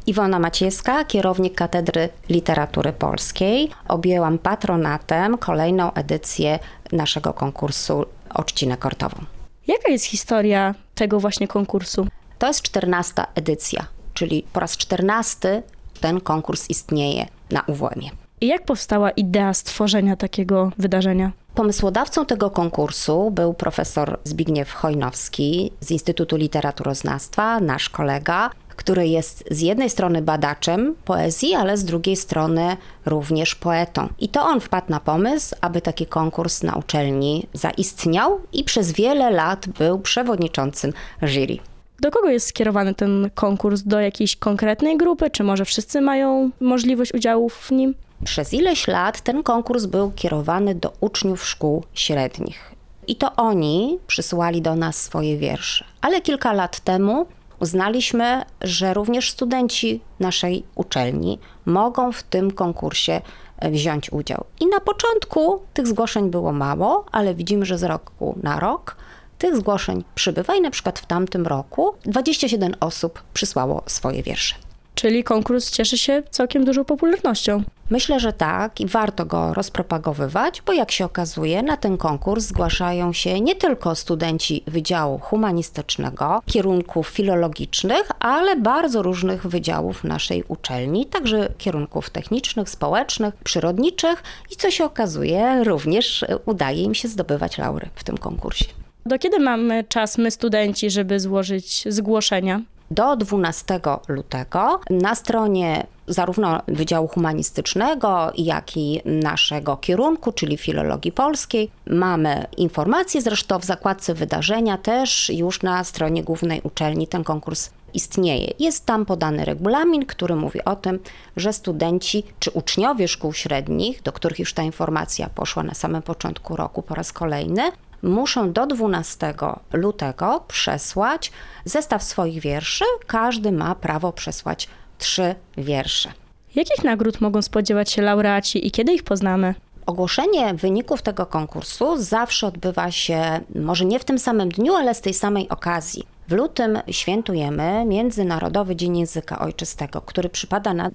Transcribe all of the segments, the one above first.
Iwona Maciejska, kierownik Katedry Literatury Polskiej. Objęłam patronatem kolejną edycję naszego konkursu o trzcinę kortową. Jaka jest historia tego właśnie konkursu? To jest 14. edycja, czyli po raz 14 ten konkurs istnieje na UWM-ie. I jak powstała idea stworzenia takiego wydarzenia? Pomysłodawcą tego konkursu był profesor Zbigniew Chojnowski z Instytutu Literaturoznawstwa, nasz kolega, który jest z jednej strony badaczem poezji, ale z drugiej strony również poetą. I to on wpadł na pomysł, aby taki konkurs na uczelni zaistniał i przez wiele lat był przewodniczącym jury. Do kogo jest skierowany ten konkurs? Do jakiejś konkretnej grupy? Czy może wszyscy mają możliwość udziału w nim? Przez ileś lat ten konkurs był kierowany do uczniów szkół średnich. I to oni przysyłali do nas swoje wiersze. Ale kilka lat temu uznaliśmy, że również studenci naszej uczelni mogą w tym konkursie wziąć udział. I na początku tych zgłoszeń było mało, ale widzimy, że z roku na rok tych zgłoszeń przybywa i na przykład w tamtym roku 27 osób przysłało swoje wiersze. Czyli konkurs cieszy się całkiem dużą popularnością. Myślę, że tak i warto go rozpropagowywać, bo jak się okazuje, na ten konkurs zgłaszają się nie tylko studenci Wydziału Humanistycznego, kierunków filologicznych, ale bardzo różnych wydziałów naszej uczelni, także kierunków technicznych, społecznych, przyrodniczych i co się okazuje, również udaje im się zdobywać laury w tym konkursie. Do kiedy mamy czas my studenci, żeby złożyć zgłoszenia? Do 12 lutego na stronie zarówno Wydziału Humanistycznego, jak i naszego kierunku, czyli Filologii Polskiej, mamy informacje, zresztą w zakładce wydarzenia też już na stronie głównej uczelni ten konkurs istnieje. Jest tam podany regulamin, który mówi o tym, że studenci czy uczniowie szkół średnich, do których już ta informacja poszła na samym początku roku po raz kolejny, muszą do 12 lutego przesłać zestaw swoich wierszy. Każdy ma prawo przesłać 3 wiersze. Jakich nagród mogą spodziewać się laureaci i kiedy ich poznamy? Ogłoszenie wyników tego konkursu zawsze odbywa się, może nie w tym samym dniu, ale z tej samej okazji. W lutym świętujemy Międzynarodowy Dzień Języka Ojczystego, który przypada na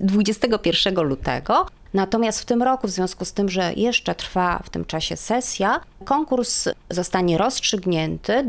21 lutego. Natomiast w tym roku, w związku z tym, że jeszcze trwa w tym czasie sesja, konkurs zostanie rozstrzygnięty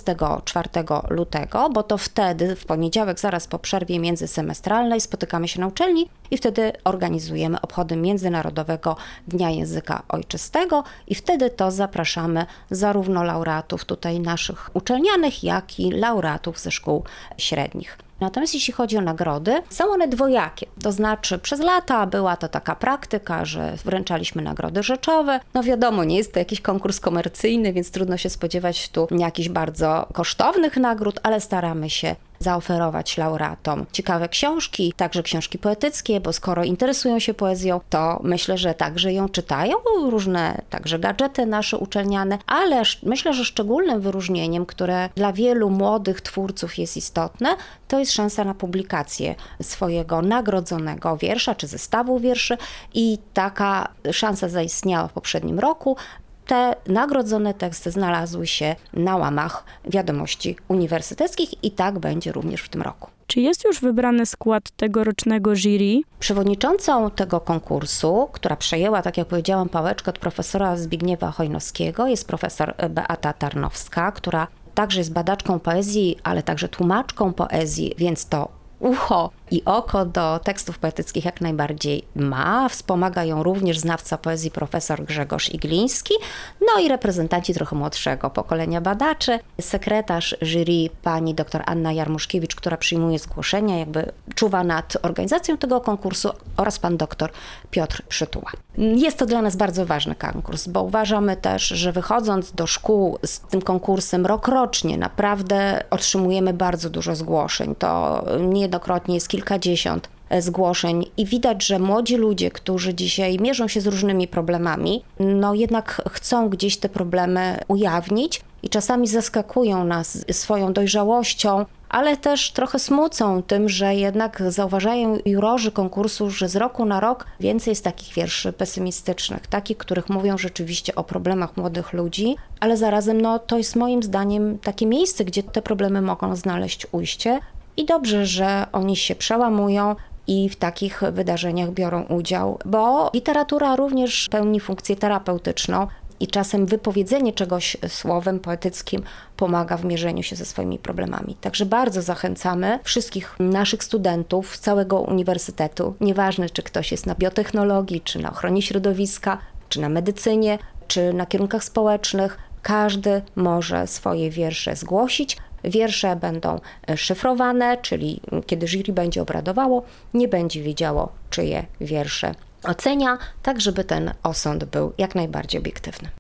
24 lutego, bo to wtedy, w poniedziałek, zaraz po przerwie międzysemestralnej, spotykamy się na uczelni i wtedy organizujemy obchody Międzynarodowego Dnia Języka Ojczystego i wtedy to zapraszamy zarówno laureatów tutaj naszych uczelnianych, jak i laureatów ze szkół średnich. Natomiast jeśli chodzi o nagrody, są one dwojakie. To znaczy przez lata była to taka praktyka, że wręczaliśmy nagrody rzeczowe. No wiadomo, nie jest to jakiś konkurs komercyjny, więc trudno się spodziewać tu jakichś bardzo kosztownych nagród, ale staramy się zaoferować laureatom ciekawe książki, także książki poetyckie, bo skoro interesują się poezją, to myślę, że także ją czytają, różne także gadżety nasze uczelniane, ale myślę, że szczególnym wyróżnieniem, które dla wielu młodych twórców jest istotne, to jest szansa na publikację swojego nagrodzonego wiersza czy zestawu wierszy i taka szansa zaistniała w poprzednim roku. Te nagrodzone teksty znalazły się na łamach Wiadomości Uniwersyteckich i tak będzie również w tym roku. Czy jest już wybrany skład tegorocznego jury? Przewodniczącą tego konkursu, która przejęła, tak jak powiedziałam, pałeczkę od profesora Zbigniewa Chojnowskiego, jest profesor Beata Tarnowska, która także jest badaczką poezji, ale także tłumaczką poezji, więc to ucho i oko do tekstów poetyckich jak najbardziej ma. Wspomaga ją również znawca poezji profesor Grzegorz Igliński, no i reprezentanci trochę młodszego pokolenia badaczy. Sekretarz jury pani dr Anna Jarmuszkiewicz, która przyjmuje zgłoszenia, jakby czuwa nad organizacją tego konkursu oraz pan dr Piotr Przytuła. Jest to dla nas bardzo ważny konkurs, bo uważamy też, że wychodząc do szkół z tym konkursem rokrocznie naprawdę otrzymujemy bardzo dużo zgłoszeń. To niejednokrotnie jest kilkadziesiąt zgłoszeń i widać, że młodzi ludzie, którzy dzisiaj mierzą się z różnymi problemami, no jednak chcą gdzieś te problemy ujawnić i czasami zaskakują nas swoją dojrzałością, ale też trochę smucą tym, że jednak zauważają jurorzy konkursu, że z roku na rok więcej jest takich wierszy pesymistycznych, takich, których mówią rzeczywiście o problemach młodych ludzi, ale zarazem to jest moim zdaniem takie miejsce, gdzie te problemy mogą znaleźć ujście i dobrze, że oni się przełamują i w takich wydarzeniach biorą udział, bo literatura również pełni funkcję terapeutyczną i czasem wypowiedzenie czegoś słowem poetyckim pomaga w mierzeniu się ze swoimi problemami. Także bardzo zachęcamy wszystkich naszych studentów z całego uniwersytetu, nieważne czy ktoś jest na biotechnologii, czy na ochronie środowiska, czy na medycynie, czy na kierunkach społecznych, każdy może swoje wiersze zgłosić. Wiersze będą szyfrowane, czyli kiedy jury będzie obradowało, nie będzie wiedziało, czyje wiersze ocenia, tak żeby ten osąd był jak najbardziej obiektywny.